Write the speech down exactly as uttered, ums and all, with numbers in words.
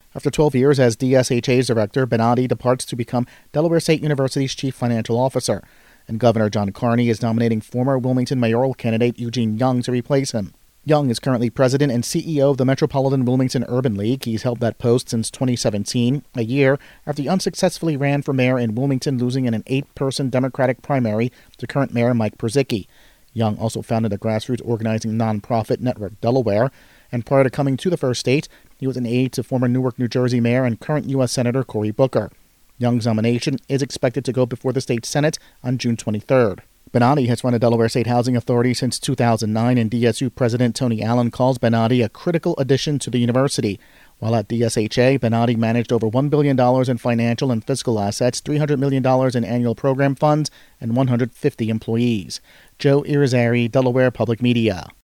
After twelve years as D S H A's director, Bonatti departs to become Delaware State University's chief financial officer, and Governor John Carney is nominating former Wilmington mayoral candidate Eugene Young to replace him. Young is currently president and C E O of the Metropolitan Wilmington Urban League. He's held that post since twenty seventeen, a year after he unsuccessfully ran for mayor in Wilmington, losing in an eight-person Democratic primary to current mayor Mike Purzycki. Young also founded the grassroots organizing nonprofit Network Delaware, and prior to coming to the first state, he was an aide to former Newark, New Jersey mayor and current U S Senator Cory Booker. Young's nomination is expected to go before the state Senate on June twenty-third. Bonatti has run the Delaware State Housing Authority since two thousand nine, and D S U President Tony Allen calls Bonatti a critical addition to the university. While at D S H A, Bonatti managed over one billion dollars in financial and fiscal assets, three hundred million dollars in annual program funds, and one hundred fifty employees. Joe Irizarry, Delaware Public Media.